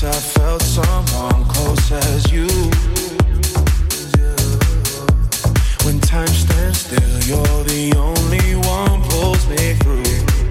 I felt someone close as you. When time stands still, you're the only one pulls me through.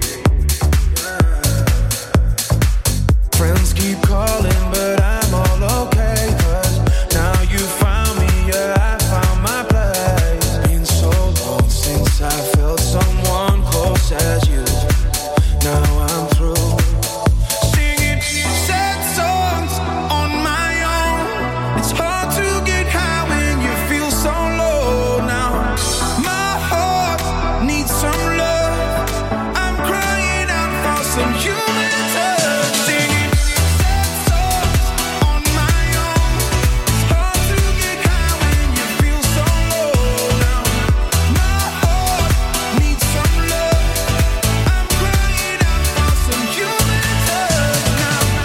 Friends keep calling, but I'm all okay, 'cause now you found me, yeah, I found my place. Been so long since I felt someone close as you. Now I'm through singing sad songs on my own. It's hard to get high when you feel so low. Now my heart needs some love. I'm crying out for some human touch. Singing sad songs on my own. It's hard to get high when you feel so low. Now my heart needs some love. I'm crying out for some human touch. Now I'm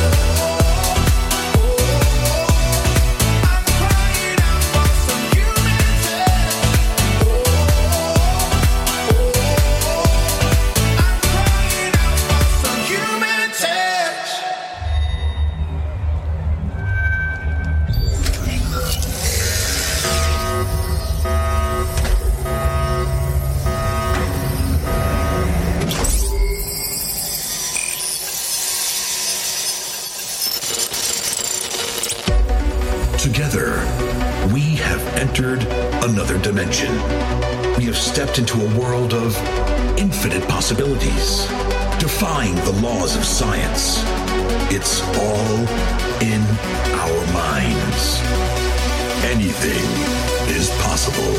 crying out for some human touch. I'm crying out for some human touch. Together, we have entered another dimension. We have stepped into a world of infinite possibilities, defying the laws of science. It's all in our minds. Anything is possible.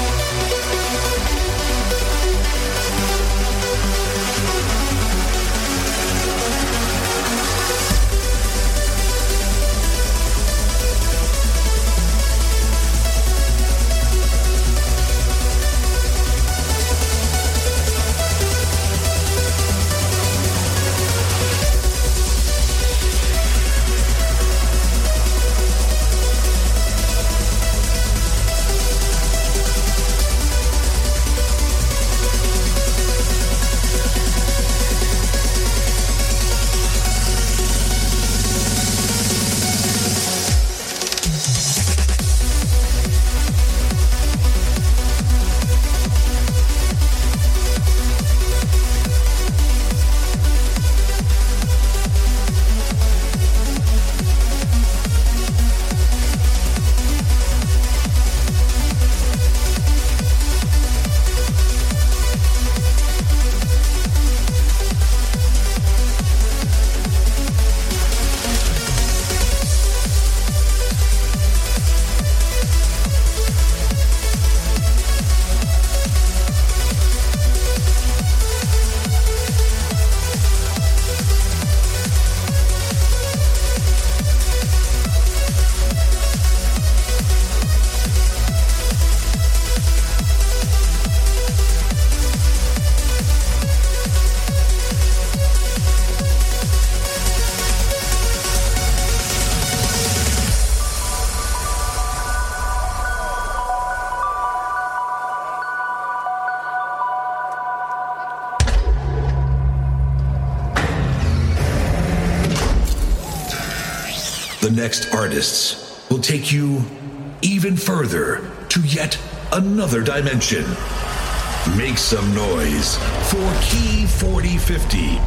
The next artists will take you even further to yet another dimension. Make some noise for Key 4050.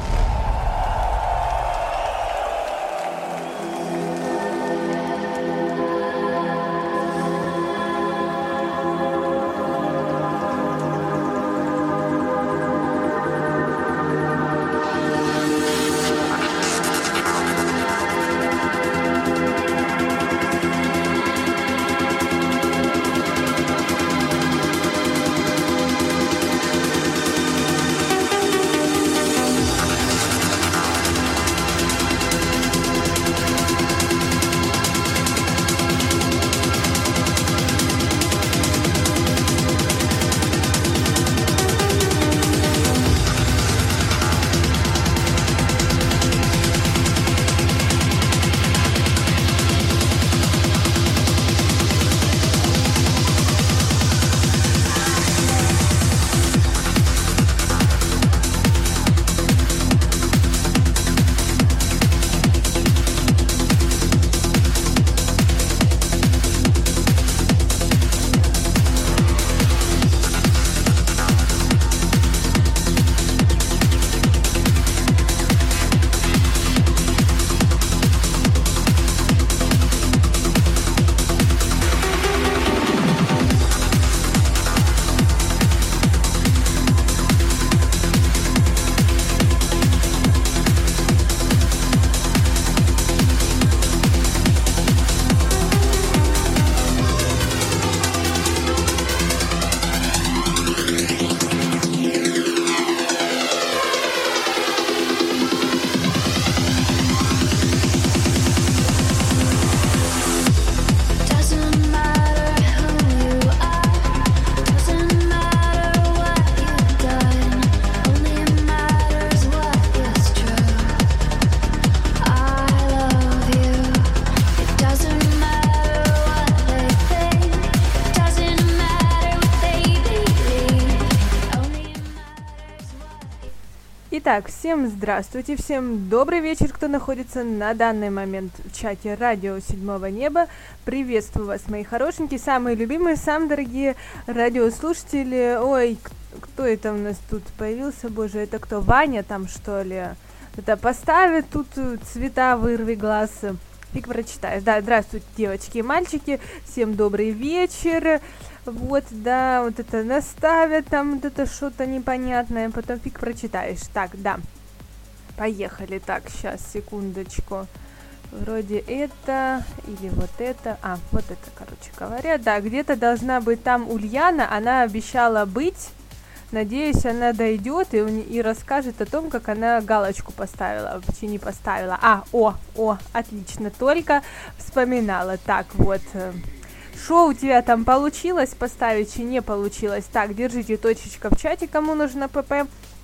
Итак, всем здравствуйте, всем добрый вечер, кто находится на данный момент в чате радио Седьмого Неба. Приветствую вас, мои хорошенькие, самые любимые, самые дорогие радиослушатели. Ой, кто это у нас тут появился, боже, это кто, Ваня там, что ли? Это поставит тут цвета, вырви глаз. Фиг прочитаешь. Да, здравствуйте, девочки и мальчики, всем добрый вечер. Вот, да, вот это наставят, там вот это что-то непонятное, потом фиг прочитаешь. Так, да, поехали. Так, сейчас, секундочку. Вроде это, или вот это, вот это, короче говоря. Да, где-то должна быть там Ульяна, она обещала быть. Надеюсь, она дойдет и расскажет о том, как она галочку поставила, вообще не поставила. Отлично, только вспоминала. Так, вот... Что у тебя там получилось поставить, чи не получилось? Так, держите точечка в чате, кому нужно ПП.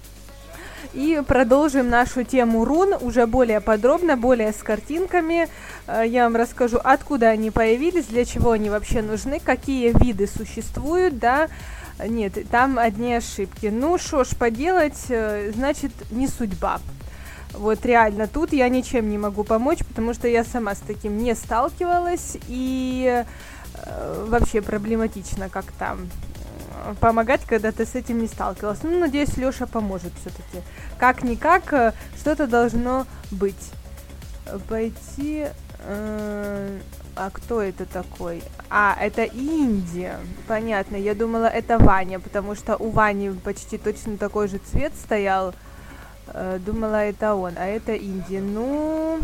И продолжим нашу тему рун уже более подробно, более с картинками. Я вам расскажу, откуда они появились, для чего они вообще нужны, какие виды существуют, да. Нет, там одни ошибки. Ну, что ж поделать, значит, не судьба. Вот реально, тут я ничем не могу помочь, потому что я сама с таким не сталкивалась, и... вообще проблематично как-то помогать, когда ты с этим не сталкивалась. Ну, надеюсь, Лёша поможет все-таки. Как-никак, что-то должно быть. Пойти... А кто это такой? Это Индия. Понятно, я думала, это Ваня, потому что у Вани почти точно такой же цвет стоял. Думала, это он, а это Индия. Ну,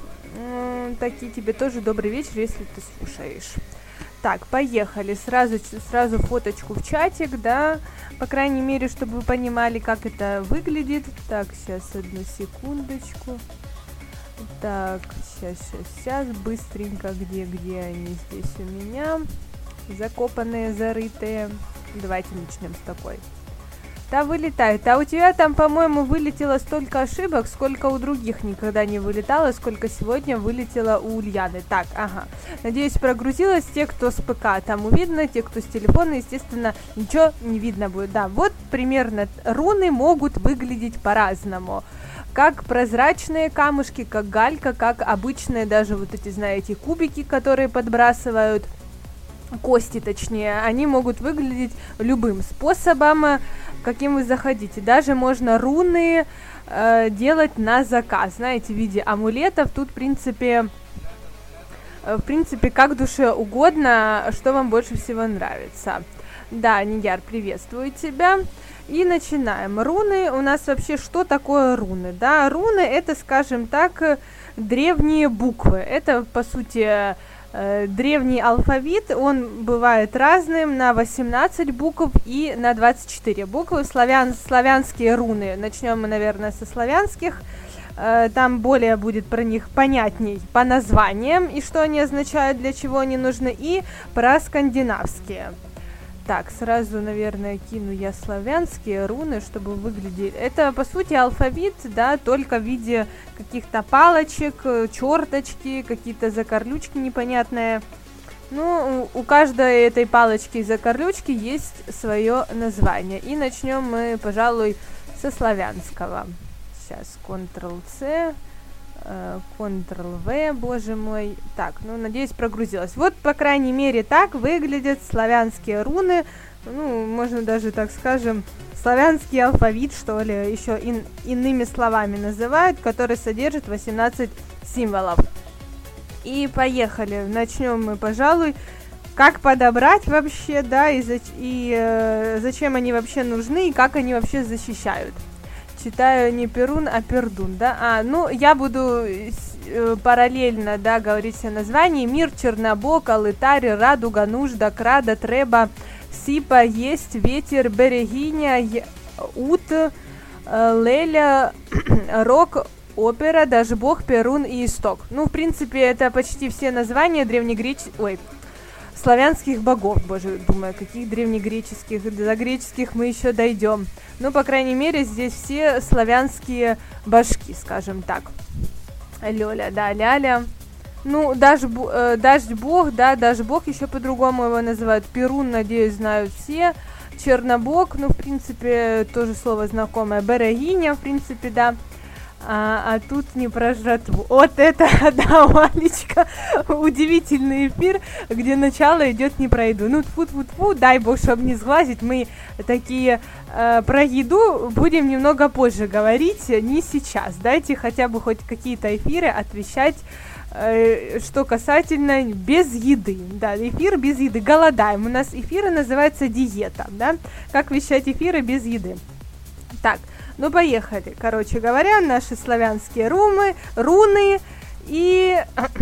таки тебе тоже добрый вечер, если ты слушаешь. Так, поехали. Сразу фоточку в чатик, да, по крайней мере, чтобы вы понимали, как это выглядит. Так, сейчас, одну секундочку. Так, сейчас, быстренько, где они здесь у меня? Закопанные, зарытые. Давайте начнем с такой. Да, вылетает. А у тебя там, по-моему, вылетело столько ошибок, сколько у других никогда не вылетало, сколько сегодня вылетело у Ульяны. Так, ага. Надеюсь, прогрузилось. Те, кто с ПК, там видно, те, кто с телефона, естественно, ничего не видно будет. Да, вот примерно руны могут выглядеть по-разному. Как прозрачные камушки, как галька, как обычные даже вот эти, знаете, кубики, которые подбрасывают, кости точнее, они могут выглядеть любым способом, каким вы захотите. Даже можно руны делать на заказ, знаете, в виде амулетов. Тут, в принципе, как душе угодно, что вам больше всего нравится. Да, Нияр, приветствую тебя. И начинаем. Руны, у нас вообще что такое руны? Да, руны это, скажем так, древние буквы. Это, по сути, древний алфавит, он бывает разным, на 18 букв и на 24 буквы. Славянские руны, начнем мы, наверное, со славянских, там более будет про них понятней по названиям, и что они означают, для чего они нужны, и про скандинавские. Так, сразу, наверное, кину я славянские руны, чтобы выглядели... Это, по сути, алфавит, да, только в виде каких-то палочек, черточки, какие-то закорлючки непонятные. Ну, у каждой этой палочки и закорлючки есть свое название. И начнем мы, пожалуй, со славянского. Сейчас, Ctrl-C... Ctrl-V, боже мой. Так, ну, надеюсь, прогрузилась. Вот, по крайней мере, так выглядят славянские руны. Ну, можно даже, так скажем, славянский алфавит, что ли, еще иными словами называют, который содержит 18 символов. И поехали. Начнем мы, пожалуй, как подобрать вообще, да, и зачем они вообще нужны, и как они вообще защищают. Читаю не Перун, а Пердун, да? Ну, я буду параллельно, да, говорить все названия. Мир, Чернобок, Алытарь, Радуга, Нужда, Крада, Треба, Сипа, Есть, Ветер, Берегиня, Ут, Леля, Рок, Опера, Дашбог, Перун и Исток. Ну, в принципе, это почти все названия славянских богов, боже, думаю, каких древнегреческих, до греческих мы еще дойдем. Ну, по крайней мере, здесь все славянские божки, скажем так. Лёля, да, Ляля. Ну, Дашбог, да, Дашбог еще по-другому его называют. Перун, надеюсь, знают все. Чернобог, ну, в принципе, тоже слово знакомое, берегиня, в принципе, да. А тут не про жратву. Вот это, да, Валечка, удивительный эфир, где начало идет не про еду. Ну, тьфу-тьфу-тьфу, дай бог, чтобы не сглазить, мы такие про еду будем немного позже говорить, не сейчас. Дайте хотя бы хоть какие-то эфиры отвечать, что касательно без еды. Да, эфир без еды, голодаем. У нас эфиры называются диета, да, как вещать эфиры без еды. Так. Ну, поехали. Короче говоря, наши славянские руны и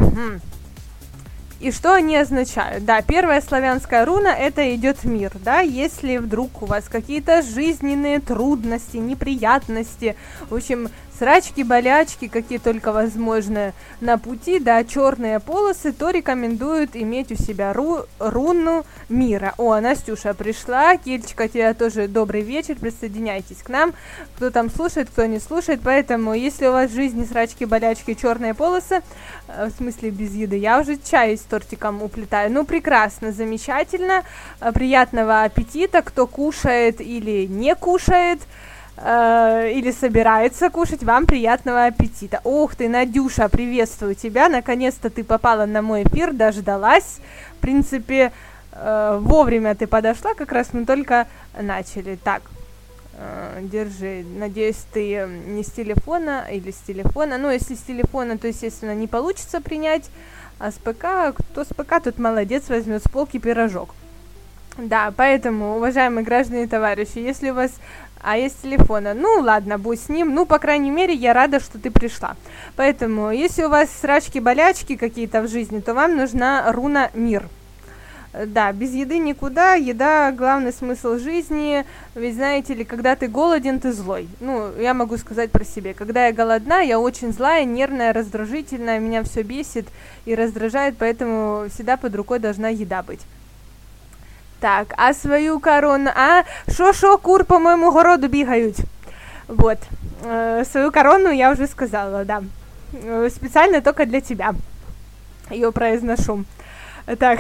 что они означают? Да, первая славянская руна — это идет мир, да, если вдруг у вас какие-то жизненные трудности, неприятности, в общем, срачки, болячки, какие только возможны на пути, да, черные полосы, то рекомендуют иметь у себя руну мира. О, Настюша пришла, Кельчика, тебе тоже добрый вечер, присоединяйтесь к нам, кто там слушает, кто не слушает, поэтому, если у вас в жизни срачки, болячки, черные полосы, в смысле без еды, я уже чай с тортиком уплетаю, ну, прекрасно, замечательно, приятного аппетита, кто кушает или не кушает, или собирается кушать, вам приятного аппетита. Ух ты, Надюша, приветствую тебя, наконец-то ты попала на мой эфир, дождалась, в принципе, вовремя ты подошла, как раз мы только начали. Так, держи, надеюсь, ты не с телефона или с телефона, ну, если с телефона, то, естественно, не получится принять, а с ПК, кто с ПК, тот молодец, возьмет с полки пирожок. Да, поэтому, уважаемые граждане и товарищи, если у вас есть телефона, ну ладно, будь с ним, ну, по крайней мере, я рада, что ты пришла. Поэтому, если у вас срачки-болячки какие-то в жизни, то вам нужна руна мир. Да, без еды никуда, еда — главный смысл жизни, ведь знаете ли, когда ты голоден, ты злой. Ну, я могу сказать про себя, когда я голодна, я очень злая, нервная, раздражительная, меня все бесит и раздражает, поэтому всегда под рукой должна еда быть. Так, а свою корону, шо, кур по моему городу бегают. Вот, свою корону я уже сказала, да, специально только для тебя ее произношу. Так,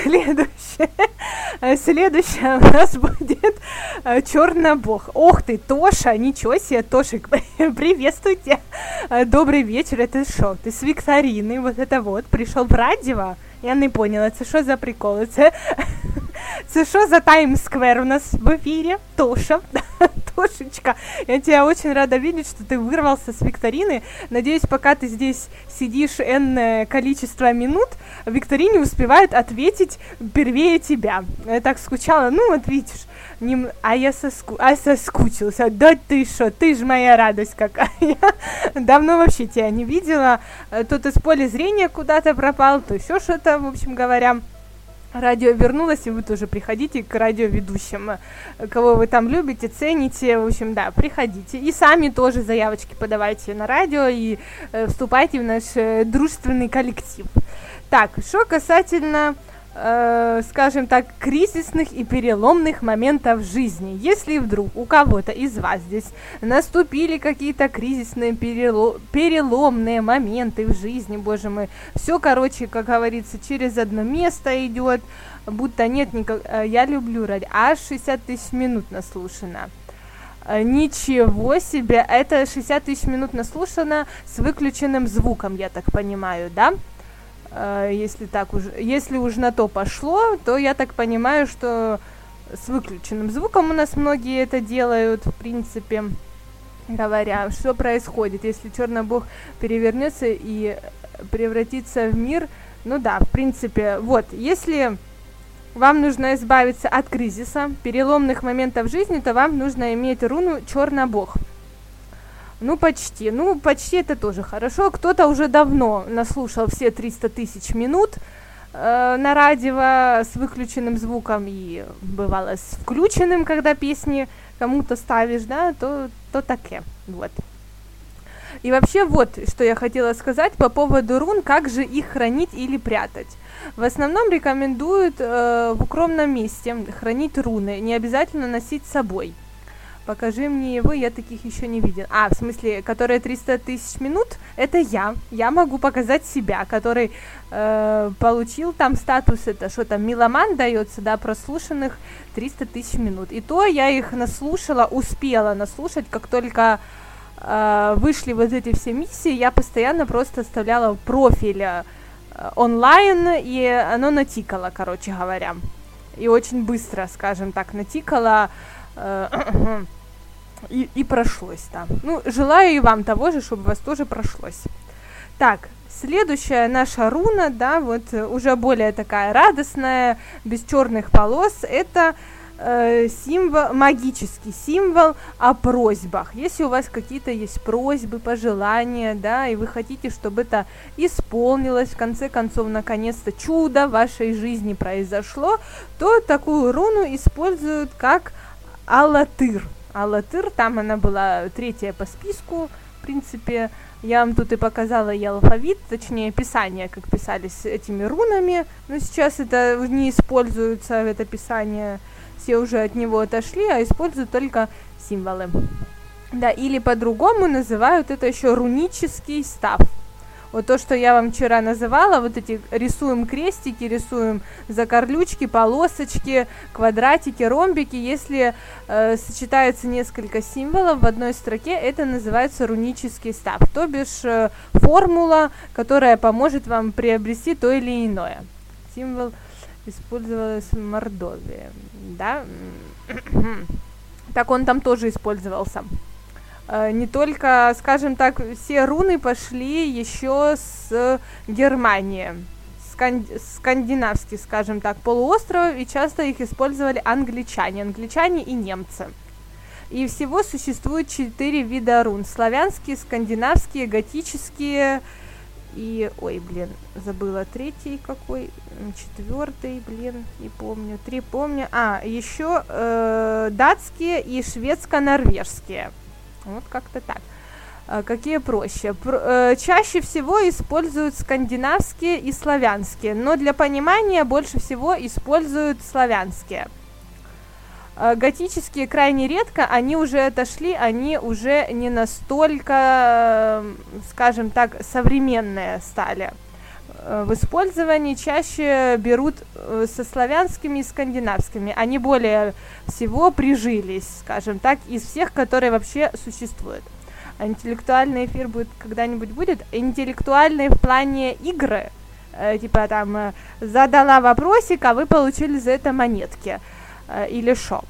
следующая у нас будет Чернобог. Ох ты, Тоша, ничего себе, Тошик, приветствуйте, добрый вечер, это что, ты с викторины, вот это вот, пришел в радио? Я не поняла, це що за приколи, це що за Таймс-сквер у нас в эфире, Тоша, Тошечка, я тебя очень рада видеть, что ты вырвался с викторины, надеюсь, пока ты здесь сидишь энное количество минут, викторине успевает ответить первее тебя, я так скучала, ну вот видишь, я соскучился, да ты шо, ты ж моя радость какая, давно вообще тебя не видела, тут из поля зрения куда-то пропал, то еще что-то, в общем говоря, радио вернулось, и вы тоже приходите к радиоведущим, кого вы там любите, цените, в общем, да, приходите, и сами тоже заявочки подавайте на радио, и вступайте в наш дружественный коллектив. Так, что касательно, скажем так, кризисных и переломных моментов в жизни. Если вдруг у кого-то из вас здесь наступили какие-то кризисные переломные моменты в жизни, боже мой, все, короче, как говорится, через одно место идет, будто нет никак. Я люблю радио. Аж 60 тысяч минут наслушано. Ничего себе, это 60 тысяч минут наслушано с выключенным звуком, я так понимаю, да? Если уж на то пошло, то я так понимаю, что с выключенным звуком у нас многие это делают, в принципе говоря, что происходит, если Чернобог перевернется и превратится в мир. Ну да, в принципе, вот, если вам нужно избавиться от кризиса, переломных моментов в жизни, то вам нужно иметь руну Чернобог. Ну, почти это тоже хорошо. Кто-то уже давно наслушал все 300 тысяч минут на радио с выключенным звуком, и бывало с включенным, когда песни кому-то ставишь, да, то таке, вот. И вообще вот, что я хотела сказать по поводу рун, как же их хранить или прятать. В основном рекомендуют в укромном месте хранить руны, не обязательно носить с собой. Покажи мне его, я таких еще не видел. В смысле, которые 300 тысяч минут, это я. Я могу показать себя, который получил там статус, это что там, меломан дается, да, прослушанных 300 тысяч минут. И то я их успела наслушать, как только вышли вот эти все миссии, я постоянно просто оставляла профиль онлайн, и оно натикало, короче говоря. И очень быстро, скажем так, натикало, и прошлось, да. Ну, желаю и вам того же, чтобы у вас тоже прошлось. Так, следующая наша руна, да, вот уже более такая радостная, без черных полос, это символ, магический символ о просьбах. Если у вас какие-то есть просьбы, пожелания, да, и вы хотите, чтобы это исполнилось, в конце концов, наконец-то чудо в вашей жизни произошло, то такую руну используют как Алатыр. Алатыр, там она была 3-я по списку, в принципе. Я вам тут и показала и алфавит, точнее писание, как писались этими рунами, но сейчас это не используется, это писание, все уже от него отошли, а используют только символы. Да, или по-другому называют это еще рунический став. Вот то, что я вам вчера называла, вот эти рисуем крестики, рисуем закорлючки, полосочки, квадратики, ромбики. Если сочетается несколько символов в одной строке, это называется рунический став, то бишь формула, которая поможет вам приобрести то или иное. Символ использовался в Мордовии, да? Так он там тоже использовался. Не только, скажем так, все руны пошли еще с Германии, скандинавский, скажем так, полуостров, и часто их использовали англичане и немцы. И всего существует 4 вида рун: славянские, скандинавские, готические и, забыла 3-й какой, 4-й, не помню, 3 помню, еще датские и шведско-норвежские. Вот как-то так. Какие проще? Чаще всего используют скандинавские и славянские, но для понимания больше всего используют славянские. Готические крайне редко, они уже отошли, они уже не настолько, скажем так, современные стали в использовании. Чаще берут со славянскими и скандинавскими, они более всего прижились, скажем так, из всех, которые вообще существуют. А интеллектуальный эфир когда-нибудь будет? Интеллектуальный в плане игры, типа там задала вопросик, а вы получили за это монетки, или шо.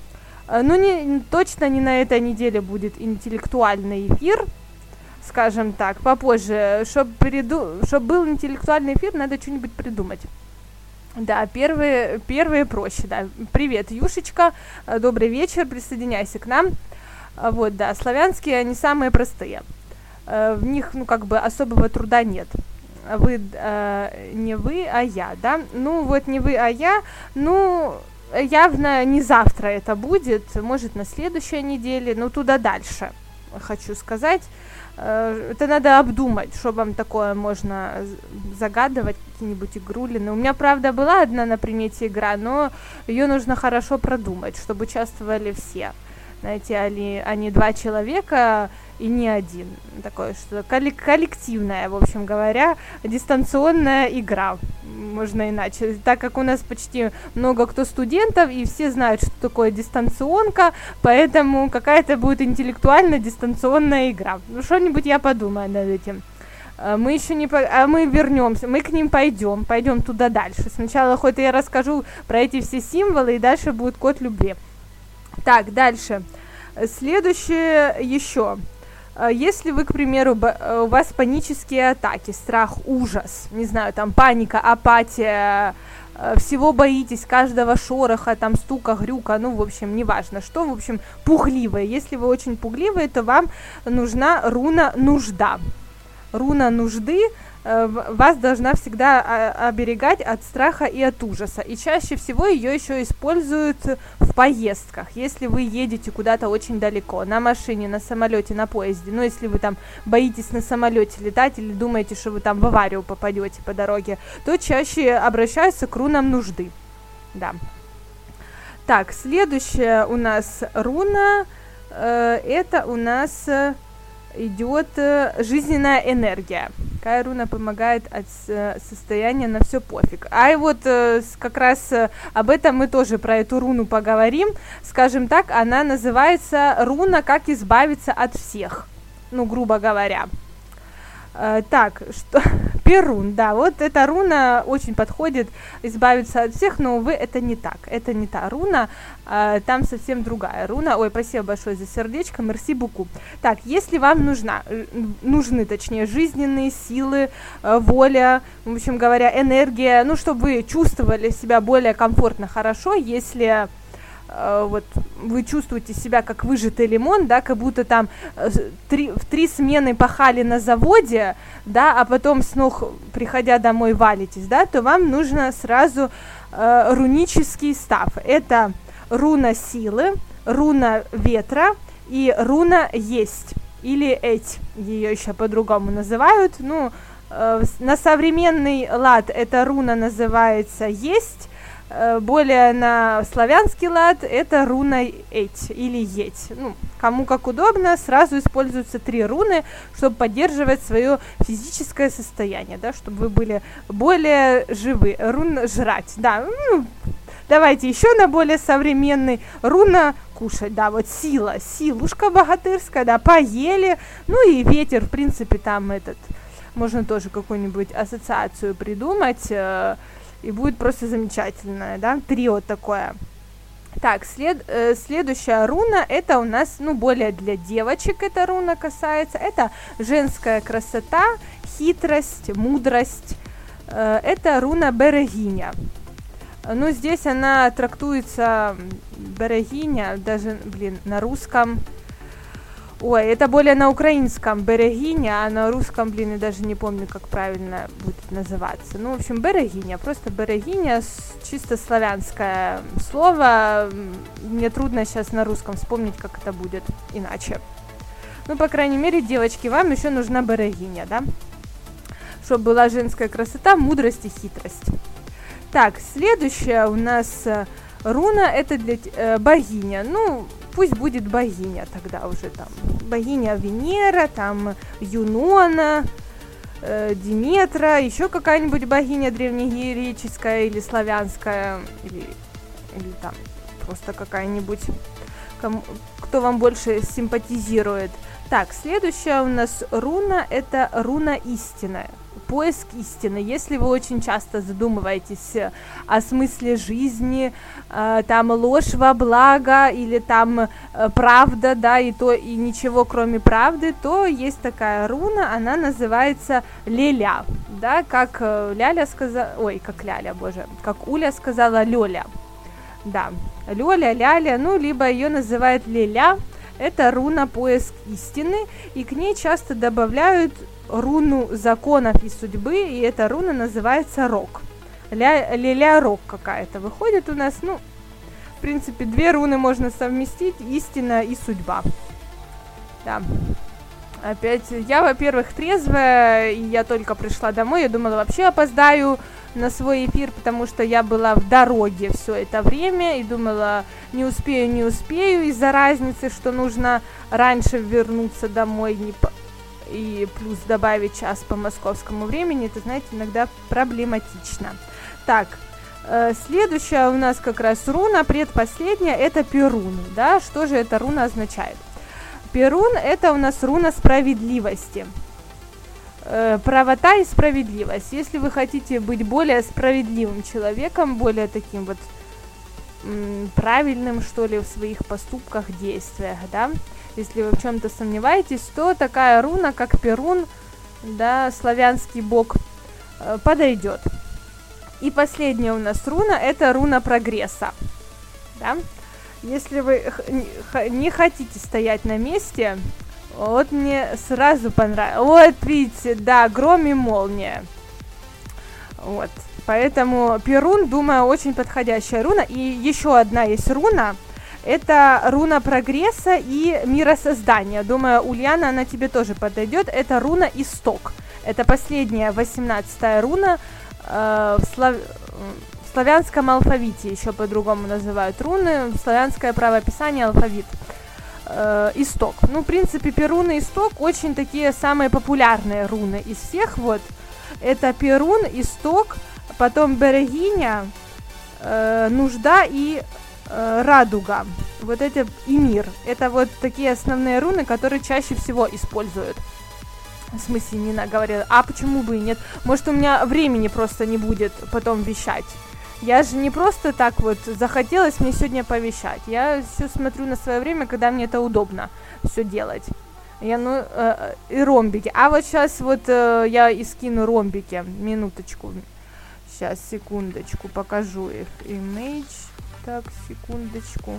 Точно не на этой неделе будет интеллектуальный эфир, скажем так, попозже. Чтобы был интеллектуальный эфир, надо что-нибудь придумать. Да, первые проще, да. Привет, Юшечка, добрый вечер, присоединяйся к нам. Вот, да, славянские, они самые простые. В них, особого труда нет. Вы, не вы, а я, да? Не вы, а я, явно не завтра это будет, может, на следующей неделе, туда дальше, хочу сказать. Это надо обдумать, что вам такое можно загадывать, какие-нибудь игрулины. У меня, правда, была одна на примете игра, но ее нужно хорошо продумать, чтобы участвовали все. Знаете, а не 2 человека и не один. Такое что коллективная, в общем говоря, дистанционная игра. Можно иначе. Так как у нас почти много кто студентов, и все знают, что такое дистанционка, поэтому какая-то будет интеллектуально-дистанционная игра. Что-нибудь я подумаю над этим. Мы еще не... мы вернемся, мы к ним пойдем туда дальше. Сначала хоть я расскажу про эти все символы, и дальше будет код любви. Так, дальше. Следующее еще. Если вы, к примеру, у вас панические атаки, страх, ужас, не знаю, там паника, апатия, всего боитесь, каждого шороха, там стука, грюка, в общем, неважно что, в общем, пугливые. Если вы очень пугливые, то вам нужна руна нужда. Руна нужды вас должна всегда оберегать от страха и от ужаса. И чаще всего ее еще используют в поездках. Если вы едете куда-то очень далеко, на машине, на самолете, на поезде, если вы там боитесь на самолете летать или думаете, что вы там в аварию попадете по дороге, то чаще обращаются к рунам нужды. Да. Так, следующая у нас руна это у нас идет жизненная энергия. Какая руна помогает от состояния на все пофиг. А и вот как раз об этом мы тоже про эту руну поговорим. Скажем так, она называется руна «Как избавиться от всех». Ну, грубо говоря. Так, что Перун, да, вот эта руна очень подходит избавиться от всех, но, увы, это не так, это не та руна, там совсем другая руна. Ой, спасибо большое за сердечко, мерси буку. Так, если вам нужны, точнее, жизненные силы, воля, в общем говоря, энергия, ну, чтобы вы чувствовали себя более комфортно, хорошо, если... вот вы чувствуете себя как выжатый лимон, да, как будто там в 3 смены пахали на заводе, да, а потом с ног, приходя домой, валитесь, да, то вам нужно сразу рунический став. Это руна силы, руна ветра и руна есть, или эть, ее еще по-другому называют. Ну, на современный лад эта руна называется есть, более на славянский лад это руна эть или еть. Ну, кому как удобно, сразу используются 3 руны, чтобы поддерживать свое физическое состояние, да, чтобы вы были более живы. Руна жрать, да. Ну, давайте еще на более современный. Руна кушать, да, вот сила, силушка богатырская, да, поели. Ну и ветер, в принципе, там можно тоже какую-нибудь ассоциацию придумать. И будет просто замечательное, да, трио такое. Так, следующая руна, это у нас, ну, более для девочек эта руна касается. Это женская красота, хитрость, мудрость. Это руна Берегиня. Ну, здесь она трактуется, Берегиня, даже, на русском. Ой, это более на украинском Берегиня, а на русском, я даже не помню, как правильно будет называться. Ну, в общем, Берегиня, просто Берегиня, чисто славянское слово. Мне трудно сейчас на русском вспомнить, как это будет иначе. Ну, по крайней мере, девочки, вам еще нужна Берегиня, да? Чтобы была женская красота, мудрость и хитрость. Так, следующая у нас руна, это для богиня. Ну, пусть будет богиня тогда уже там. Богиня Венера, там Юнона, Диметра, еще какая-нибудь богиня древнегреческая или славянская, или там просто какая-нибудь, кто вам больше симпатизирует. Так, следующая у нас руна, это руна истины. Поиск истины. Если вы очень часто задумываетесь о смысле жизни, там ложь во благо или там правда, да, и ничего кроме правды, то есть такая руна, она называется Леля, да, как Ляля сказала, как Уля сказала Лёля, да, Лёля, Ляля, ну, либо ее называют Леля, это руна поиск истины, и к ней часто добавляют руну законов и судьбы, и эта руна называется Рок. Леля Рок какая-то выходит у нас, ну, в принципе, 2 руны можно совместить, истина и судьба. Да. Опять, я, во-первых, трезвая, и я только пришла домой, я думала, вообще опоздаю на свой эфир, потому что я была в дороге все это время, и думала, не успею, из-за разницы, что нужно раньше вернуться домой, и плюс добавить час по московскому времени, это, знаете, иногда проблематично. Так, следующая у нас как раз руна, предпоследняя, это Перун, да, что же эта руна означает? Перун – это у нас руна справедливости, правота и справедливость. Если вы хотите быть более справедливым человеком, более таким вот правильным, что ли, в своих поступках, действиях, да, если вы в чем-то сомневаетесь, то такая руна, как Перун, да, славянский бог, подойдет. И последняя у нас руна, это руна прогресса, да. Если вы не хотите стоять на месте, вот мне сразу понравилось. Вот видите, да, гром и молния. Вот, поэтому Перун, думаю, очень подходящая руна. И еще одна есть руна. Это руна прогресса и миросоздания. Думаю, Ульяна, она тебе тоже подойдет. Это руна Исток. Это последняя, 18-я руна в славянском алфавите. Еще по-другому называют руны. Славянское правописание, алфавит. исток. Ну, в принципе, Перун и исток очень такие самые популярные руны из всех. Вот, это Перун, исток, потом берегиня, нужда и радуга. Вот это и мир. Это вот такие основные руны, которые чаще всего используют. В смысле, Нина говорила, а почему бы и нет? Может, у меня времени просто не будет потом вещать. Я же не просто так вот захотелось мне сегодня повещать. Я все смотрю на свое время, когда мне это удобно все делать. И ромбики. А вот сейчас вот я и скину ромбики. Минуточку. Сейчас, секундочку, покажу их. Image. Так, секундочку.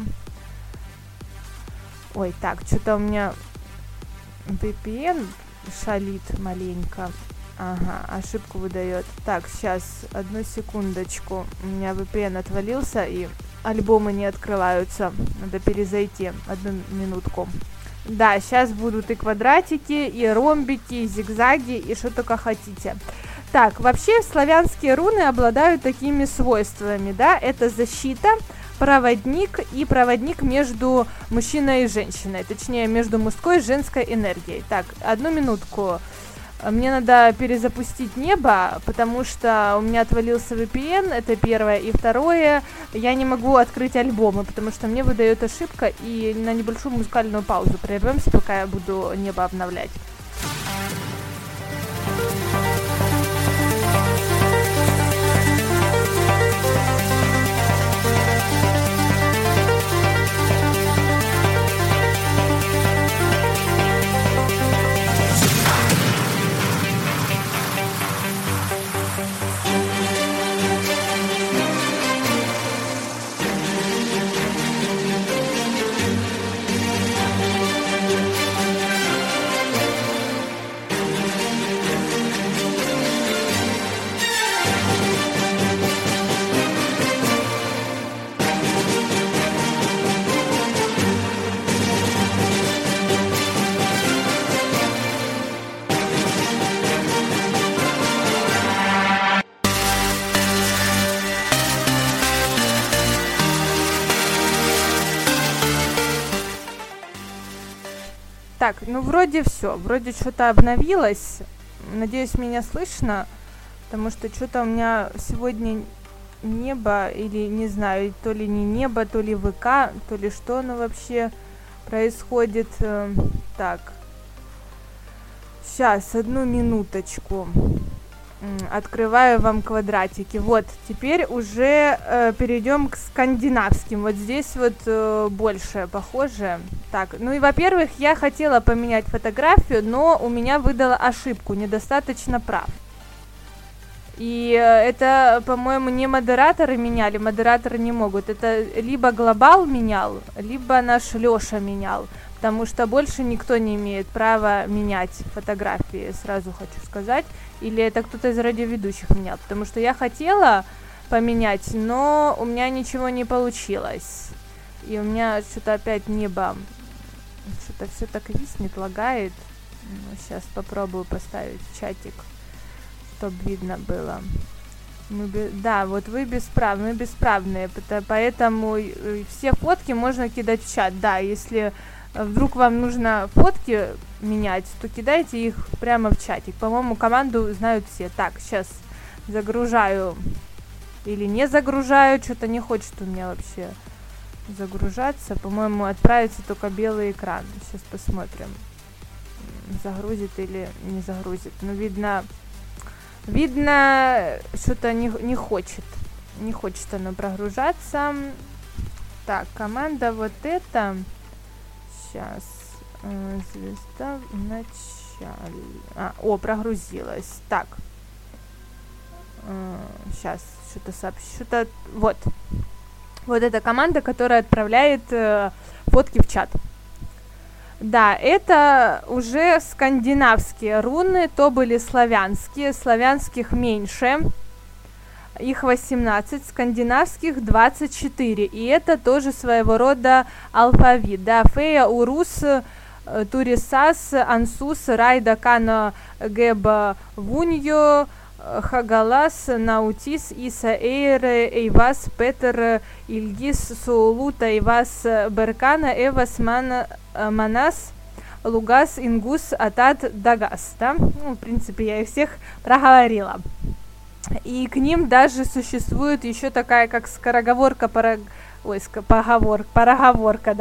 Ой, так, что-то у меня VPN шалит маленько. Ага, ошибку выдает. Так, сейчас, одну секундочку. У меня VPN отвалился, и альбомы не открываются. Надо перезайти. Одну минутку. Да, сейчас будут и квадратики, и ромбики, и зигзаги, и что только хотите. Так, вообще славянские руны обладают такими свойствами, да, это защита, проводник и проводник между мужчиной и женщиной, точнее, между мужской и женской энергией. Так, одну минутку, мне надо перезапустить небо, потому что у меня отвалился VPN, это первое, и второе, я не могу открыть альбомы, потому что мне выдает ошибка, и на небольшую музыкальную паузу прервемся, пока я буду небо обновлять. Так, ну вроде все, вроде что-то обновилось. Надеюсь, меня слышно, потому что что-то у меня сегодня небо, или не знаю, то ли не небо, то ли ВК, то ли что оно вообще происходит. Так, сейчас, одну минуточку. Открываю вам квадратики. Вот, теперь уже перейдем к скандинавским. Вот здесь вот больше похоже. Так, ну и, во-первых, я хотела поменять фотографию, но у меня выдала ошибку, недостаточно прав. И это, по-моему, не модераторы меняли, модераторы не могут. Это либо Глобал менял, либо наш Лёша менял. Потому что больше никто не имеет права менять фотографии, сразу хочу сказать. Или это кто-то из радиоведущих менял. Потому что я хотела поменять, но у меня ничего не получилось. И у меня что-то опять небо, что-то все так виснет, лагает. Ну, сейчас попробую поставить в чатик, чтобы видно было. Да, вот вы бесправные, поэтому все фотки можно кидать в чат. Да, если вдруг вам нужно фотки менять, то кидайте их прямо в чатик. По-моему, команду знают все. Так, сейчас загружаю или не загружаю. Что-то не хочет у меня вообще загружаться. По-моему, отправится только белый экран. Сейчас посмотрим, загрузит или не загрузит. Ну, видно, что-то не хочет. Не хочет оно прогружаться. Так, команда вот эта. Сейчас. Звезда в начале. Прогрузилась. Так. Сейчас что-то Вот. Вот эта команда, которая отправляет фотки в чат. Да, это уже скандинавские руны, то были славянские, славянских меньше, их 18, скандинавских 24, и это тоже своего рода алфавит, да, Фея, Урус, Турисас, Ансус, Райда, Кана, Геба, Вуньо, Хагалас, Наутис, Иса, Эйре, Эйвас, Петер, Ильгис, Суулута, Эйвас, Беркана, Эвас, Манас, Лугас, Ингус, Атат, Дагас. Да? Ну, в принципе, я их всех проговорила. И к ним даже существует еще такая, как скороговорка, скороговорка,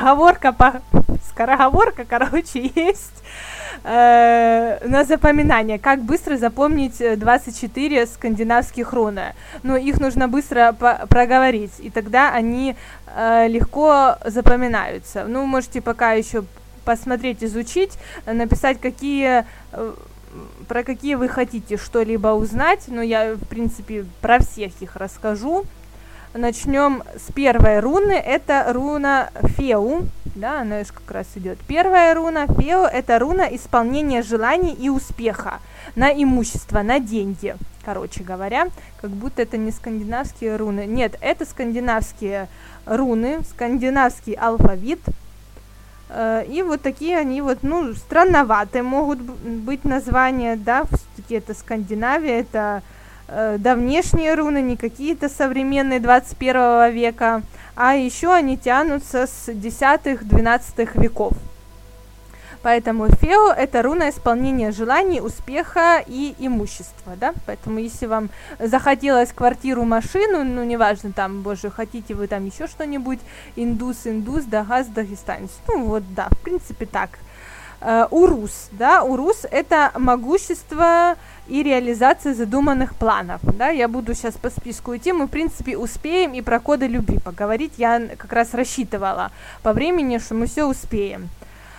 короче, есть на запоминание, как быстро запомнить 24 скандинавских руны. Но их нужно быстро проговорить, и тогда они легко запоминаются. Ну, можете пока еще посмотреть, изучить, написать, про какие вы хотите что-либо узнать. Но я, в принципе, про всех их расскажу. Начнем с первой руны, это руна Феу, да, она как раз идет. Первая руна Феу, это руна исполнения желаний и успеха на имущество, на деньги, короче говоря, как будто это не скандинавские руны. Нет, это скандинавские руны, скандинавский алфавит, и вот такие они вот, ну, странноватые могут быть названия, да, все-таки это Скандинавия, это давнешние руны, не какие-то современные 21 века, а еще они тянутся с 10-12 веков. Поэтому Фео – это руна исполнения желаний, успеха и имущества, да? Поэтому если вам захотелось квартиру, машину, ну, неважно, там, боже, хотите вы там еще что-нибудь, индус, дагас, дагестанец, ну, вот, да, в принципе, так. Урус, да, Урус – это могущество и реализация задуманных планов, да, я буду сейчас по списку идти, мы, в принципе, успеем и про коды любви поговорить, я как раз рассчитывала по времени, что мы все успеем.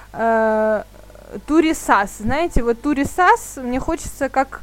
Турисас, знаете, вот Турисас, мне хочется как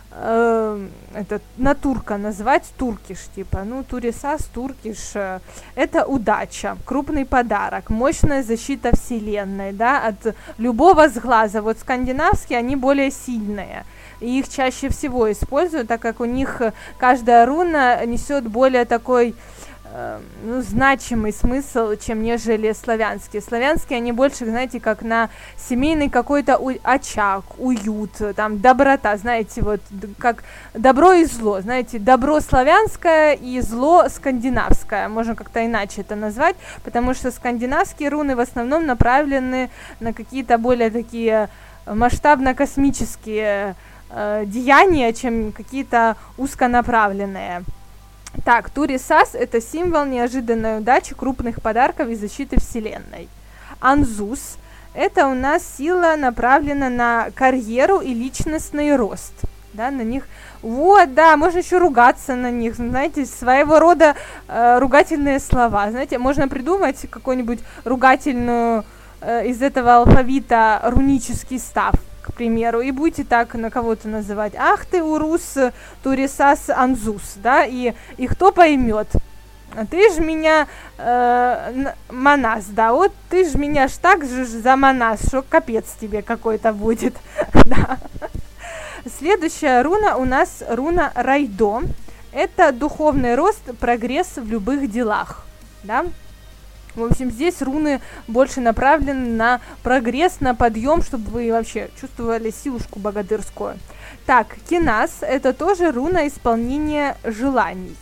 натурка назвать, туркиш, типа, ну, Турисас, туркиш, это удача, крупный подарок, мощная защита вселенной, да, от любого сглаза. Вот скандинавские, они более сильные, и их чаще всего используют, так как у них каждая руна несет более такой, ну, значимый смысл, чем нежели славянские. Славянские, они больше, знаете, как на семейный какой-то очаг, уют, там, доброта, знаете, вот, как добро и зло, знаете, добро славянское и зло скандинавское, можно как-то иначе это назвать, потому что скандинавские руны в основном направлены на какие-то более такие масштабно-космические деяния, чем какие-то узконаправленные. Так, Турисас – это символ неожиданной удачи, крупных подарков и защиты вселенной. Анзус – это у нас сила, направлена на карьеру и личностный рост. Да, на них, вот, да, можно еще ругаться на них, знаете, своего рода ругательные слова. Знаете, можно придумать какую-нибудь ругательную из этого алфавита рунический став, к примеру, и будете так на кого-то называть: ах ты, Урус, Турисас, Анзус, да, и кто поймет? Ты ж меня Манас, да, вот ты ж меня ж так же за Манас, что капец тебе какой-то будет, да. Следующая руна у нас руна Райдо, это духовный рост, прогресс в любых делах, да. В общем, здесь руны больше направлены на прогресс, на подъем, чтобы вы вообще чувствовали силушку богатырскую. Так, Кинас – это тоже руна исполнения желаний.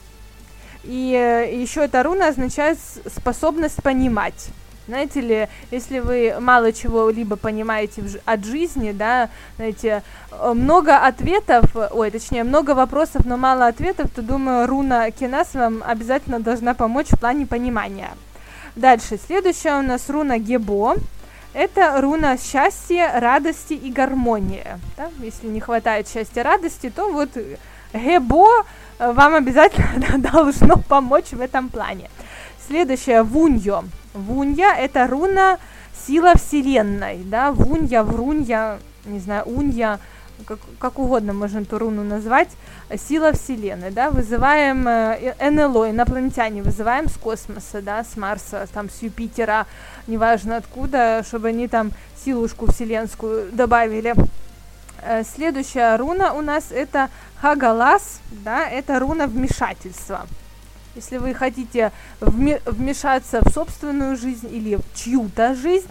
И еще эта руна означает способность понимать. Знаете ли, если вы мало чего-либо понимаете от жизни, да, знаете, много вопросов, но мало ответов, то, думаю, руна Кинас вам обязательно должна помочь в плане понимания. Дальше, следующая у нас руна Гебо. Это руна счастья, радости и гармонии. Да? Если не хватает счастья, радости, то вот Гебо вам обязательно должно помочь в этом плане. Следующая Вуньо. Вунья – это руна сила вселенной. Да? Вунья, Врунья, не знаю, Унья, как угодно можно эту руну назвать. Сила вселенной, да, вызываем НЛО, инопланетяне вызываем с космоса, да, с Марса, там, с Юпитера, неважно откуда, чтобы они там силушку вселенскую добавили. Следующая руна у нас это Хагалас, да, это руна вмешательства. Если вы хотите вмешаться в собственную жизнь или в чью-то жизнь,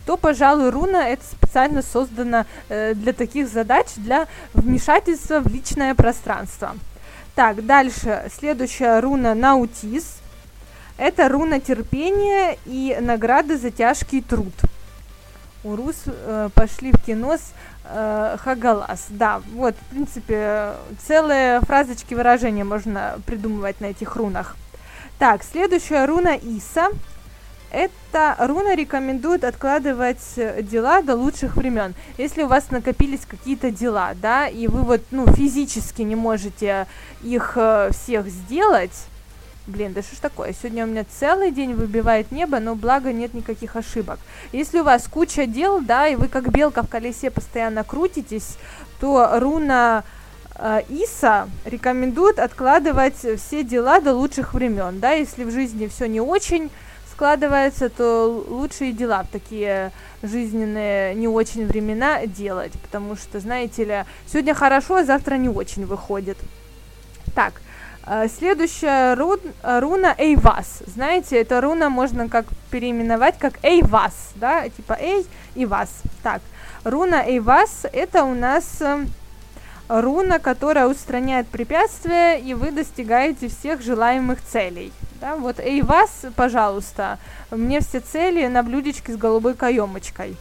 то, пожалуй, руна это специально создана для таких задач, для вмешательства в личное пространство. Так, дальше, следующая руна Наутис. Это руна терпения и награды за тяжкий труд. Урус пошли в кино с Хагалас. Да, вот, в принципе, целые фразочки, выражения можно придумывать на этих рунах. Так, следующая руна Иса. Эта руна рекомендует откладывать дела до лучших времен. Если у вас накопились какие-то дела, да, и вы вот, физически не можете их всех сделать. Блин, да что ж такое? Сегодня у меня целый день выбивает небо, но благо нет никаких ошибок. Если у вас куча дел, да, и вы как белка в колесе постоянно крутитесь, то руна Иса рекомендует откладывать все дела до лучших времен, да, если в жизни все не очень складывается, то лучшие дела в такие жизненные не очень времена делать, потому что, знаете ли, сегодня хорошо, а завтра не очень выходит. Так, следующая руна Эйвас. Знаете, эта руна можно как переименовать как Эйвас, да, типа Эй и Вас. Так, руна Эйвас это у нас руна, которая устраняет препятствия, и вы достигаете всех желаемых целей. Да, вот Эйвас, пожалуйста, мне все цели на блюдечке с голубой каемочкой.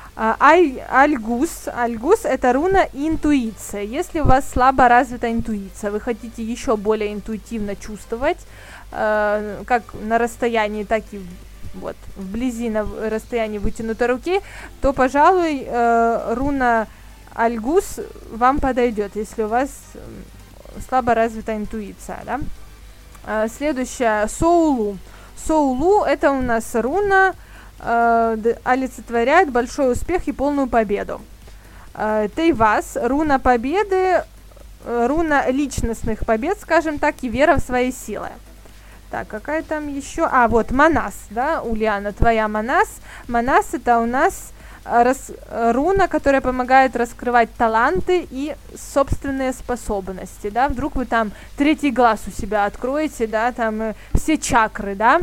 Альгус это руна интуиция. Если у вас слабо развита интуиция, вы хотите еще более интуитивно чувствовать, как на расстоянии, так и вот вблизи на расстоянии вытянутой руки, то, пожалуй, руна Альгус вам подойдет, если у вас слабо развита интуиция, да? Следующая Соулу. Соулу это у нас руна, олицетворяет большой успех и полную победу. Тейвас, руна победы, руна личностных побед, скажем так, и вера в свои силы. Так, какая там еще? Вот Манас, да, Ульяна, твоя Манас. Манас это у нас руна, которая помогает раскрывать таланты и собственные способности, да, вдруг вы там третий глаз у себя откроете, да, там все чакры, да,